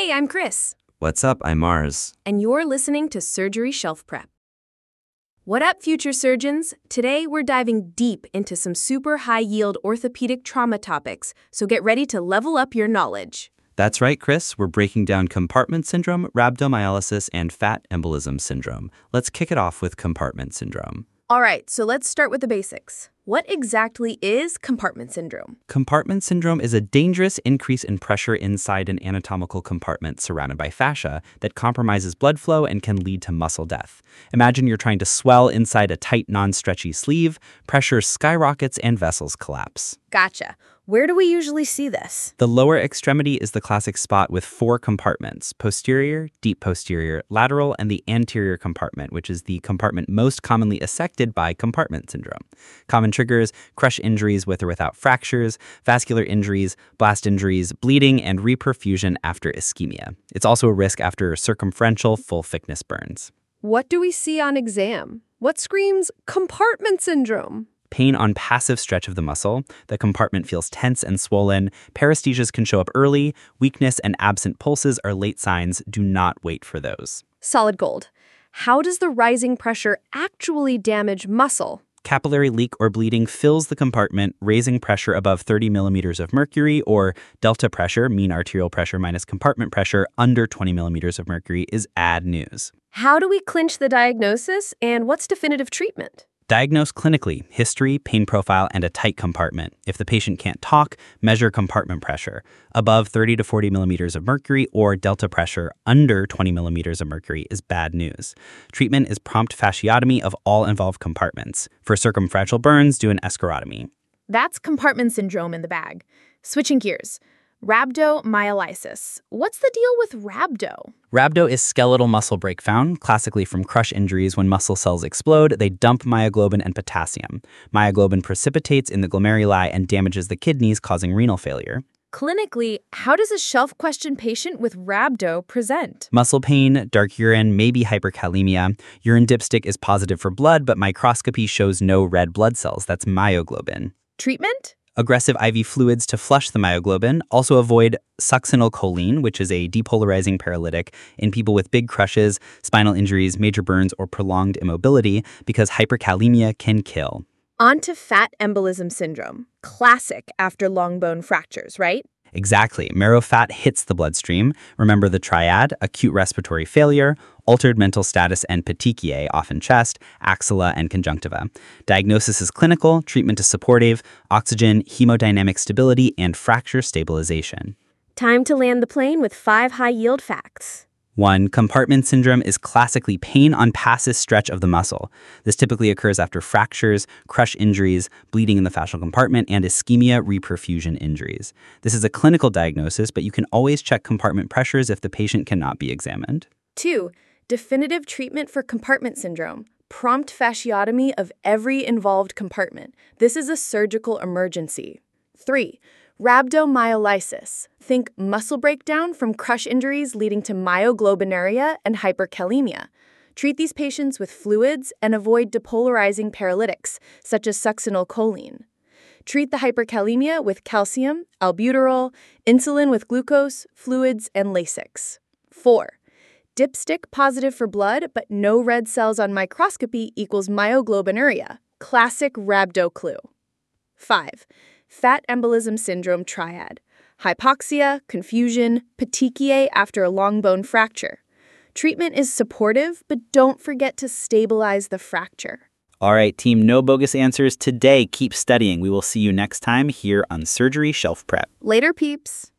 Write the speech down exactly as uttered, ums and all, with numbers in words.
Hey, I'm Chris, What's up? I'm Mars. and you're listening to Surgery Shelf Prep. What up, future surgeons? Today, we're diving deep into some super high-yield orthopedic trauma topics, so get ready to level up your knowledge. That's right, Chris. We're breaking down compartment syndrome, rhabdomyolysis, and fat embolism syndrome. Let's kick it off with compartment syndrome. All right, so let's start with the basics. What exactly is compartment syndrome? Compartment syndrome is a dangerous increase in pressure inside an anatomical compartment surrounded by fascia that compromises blood flow and can lead to muscle death. Imagine you're trying to swell inside a tight, non-stretchy sleeve, pressure skyrockets, and vessels collapse. Gotcha. Where do we usually see this? The lower extremity is the classic spot with four compartments: posterior, deep posterior, lateral, and the anterior compartment, which is the compartment most commonly affected by compartment syndrome. Common triggers: crush injuries with or without fractures, vascular injuries, blast injuries, bleeding, and reperfusion after ischemia. It's also a risk after circumferential full-thickness burns. What do we see on exam? What screams compartment syndrome? Pain on passive stretch of the muscle. The compartment feels tense and swollen. Paresthesias can show up early. Weakness and absent pulses are late signs. Do not wait for those. Solid gold. How does the rising pressure actually damage muscle? Capillary leak or bleeding fills the compartment, raising pressure above thirty millimeters of mercury, or delta pressure, mean arterial pressure minus compartment pressure, under twenty millimeters of mercury is ad news. How do we clinch the diagnosis, and what's definitive treatment? Diagnose clinically: history, pain profile, and a tight compartment. If the patient can't talk, measure compartment pressure. Above thirty to forty millimeters of mercury or delta pressure under twenty millimeters of mercury is bad news. Treatment is prompt fasciotomy of all involved compartments. For circumferential burns, do an escharotomy. That's compartment syndrome in the bag. Switching gears. Rhabdomyolysis. What's the deal with rhabdo? Rhabdo is skeletal muscle breakdown, classically from crush injuries. When muscle cells explode, they dump myoglobin and potassium. Myoglobin precipitates in the glomeruli and damages the kidneys, causing renal failure. Clinically, how does a shelf question patient with rhabdo present? Muscle pain, dark urine, maybe hyperkalemia. Urine dipstick is positive for blood, but microscopy shows no red blood cells. That's myoglobin. Treatment? Aggressive I V fluids to flush the myoglobin. Also avoid succinylcholine, which is a depolarizing paralytic in people with big crushes, spinal injuries, major burns, or prolonged immobility, because hyperkalemia can kill. On to fat embolism syndrome. Classic after long bone fractures, right? Exactly. Marrow fat hits the bloodstream. Remember the triad: acute respiratory failure, altered mental status, and petechiae, often chest, axilla, and conjunctiva. Diagnosis is clinical, treatment is supportive: oxygen, hemodynamic stability, and fracture stabilization. Time to land the plane with five high-yield facts. One, compartment syndrome is classically pain on passive stretch of the muscle. This typically occurs after fractures, crush injuries, bleeding in the fascial compartment, and ischemia reperfusion injuries. This is a clinical diagnosis, but you can always check compartment pressures if the patient cannot be examined. Two, definitive treatment for compartment syndrome. Prompt fasciotomy of every involved compartment. This is a surgical emergency. Three, rhabdomyolysis. Think muscle breakdown from crush injuries leading to myoglobinuria and hyperkalemia. Treat these patients with fluids and avoid depolarizing paralytics, such as succinylcholine. Treat the hyperkalemia with calcium, albuterol, insulin with glucose, fluids, and Lasix. Four, dipstick positive for blood but no red cells on microscopy equals myoglobinuria. Classic rhabdo clue. Five, fat embolism syndrome triad. Hypoxia, confusion, petechiae after a long bone fracture. Treatment is supportive, but don't forget to stabilize the fracture. All right, team, no bogus answers today. Keep studying. We will see you next time here on Surgery Shelf Prep. Later, peeps.